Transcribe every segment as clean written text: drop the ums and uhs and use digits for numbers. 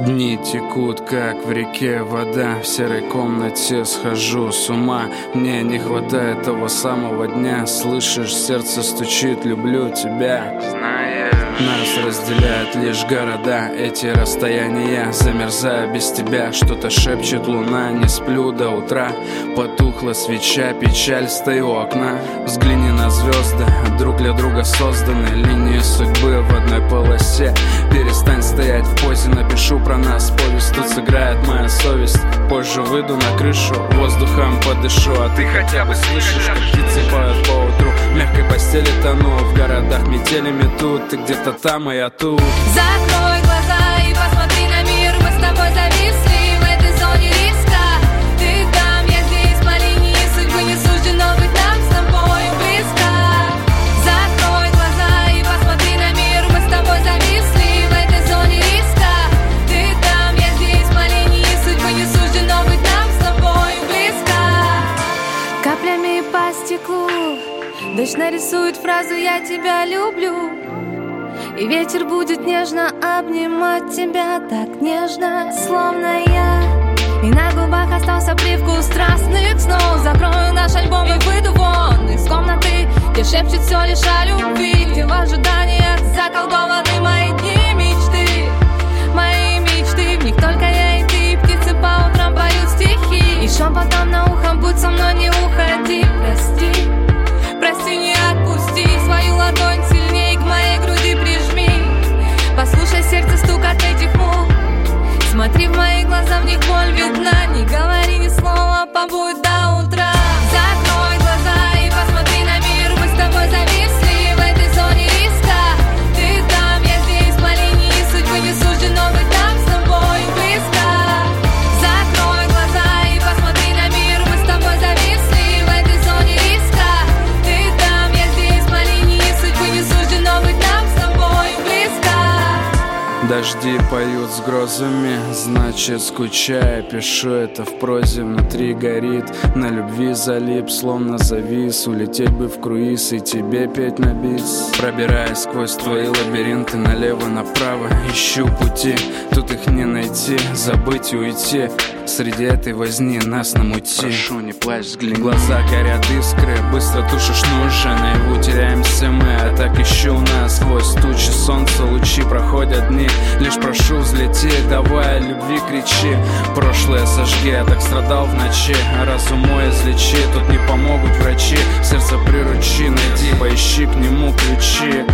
Дни текут, как в реке вода. В серой комнате схожу с ума. Мне не хватает того самого дня. Слышишь, сердце стучит, люблю тебя. Знаешь, нас разделяют лишь города. Эти расстояния, замерзаю без тебя. Что-то шепчет луна, не сплю до утра. Потухла свеча, печаль, стою у окна. Взгляни на звезды, друг для друга созданы. Линии судьбы в одной полосе. Перестань стоять в позе, напишу про нас повесть. Тут сыграет моя совесть. Позже выйду на крышу, воздухом подышу. А ты хотя бы слышишь, как птицы поют по утру. В мягкой постели тону, в городах метели метут. Ты где-то там, а я тут. Закрой глаза и посмотри на мир. Мы с тобой зависли в этой зоне риска. Ты там, я здесь, по линии судьбы не суждено быть нам с тобой близко. Закрой глаза и посмотри на мир. Мы с тобой зависли в этой зоне риска. Ты там, я здесь, по линии судьбы не суждено быть нам с тобой близко. Каплями по стеклу дождь нарисует фразу «Я тебя люблю». И ветер будет нежно обнимать тебя так нежно, словно я. И на губах остался привкус страстных снов. Закрою наш альбом и выйду вон из комнаты, где шепчет все лишь о любви, где в ожиданиях заколдованы мои дни мечты. Мои мечты, в них только я и ты. Птицы по утрам поют стихи, и шепотом на ухо: будь со мной, не уходи. Прости, прости, не отпусти свою ладонь сильнее к моей груди прижми. Послушай сердце стук от этих мух. Смотри в мои глаза, в них боль видна. Не говори ни слова, побудь до утра. Закрой глаза и посмотри на мир. Мы с тобой зависли в этой зоне риска. Ты там, я здесь, по линии судьбы не суждено быть нам с тобой близко. Закрой глаза и посмотри на мир. Мы с тобой зависли в этой зоне риска. Ты там, я здесь, по линии судьбы не суждено быть нам с тобой близко. Дожди поют с грозами, значит, скучая, пишу это в прозе. Внутри горит, на любви залип, словно завис. Улететь бы в круиз и тебе петь на бис. Пробираясь сквозь твои лабиринты, налево-направо ищу пути. Тут их не найти, забыть и уйти. Среди этой возни нас намути. Прошу, не плачь, взгляни. Глаза горят искры, быстро тушишь нужно. Наяву теряемся мы, а так ищу нас. Сквозь тучи солнца лучи проходят дни. Лишь прошу, взлети, давай о любви кричи. Прошлое сожги, я так страдал в ночи. А разум мой излечи, тут не помогут врачи. Сердце приручи, найди, поищи к нему ключи.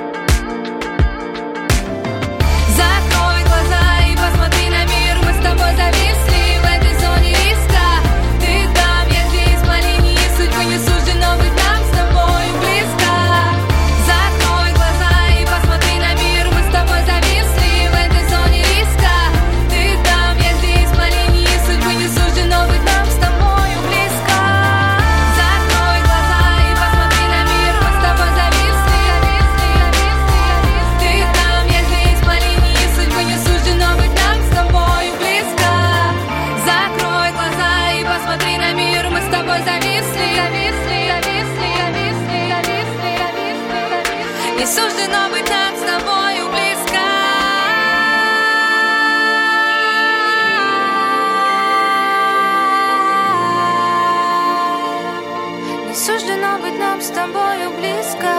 Закрой глаза и посмотри на мир. Мы с тобой зависли в этой зоне риска. Ты там, я здесь, по линии судьбы не суждено быть нам с тобой близко. Закрой глаза и посмотри на мир. Мы с тобой зависли в этой зоне риска. Ты там, я здесь, по линии судьбы не суждено быть нам с тобой близко. Закрой глаза и посмотри на мир. Мы с тобой зависли. Ты там, я здесь, по линии судьбы не суждено быть нам с тобой близко. Закрой глаза и посмотри на мир. Мы с тобой зависли. Не суждено быть нам с тобою близко. Не суждено быть нам с тобою близко.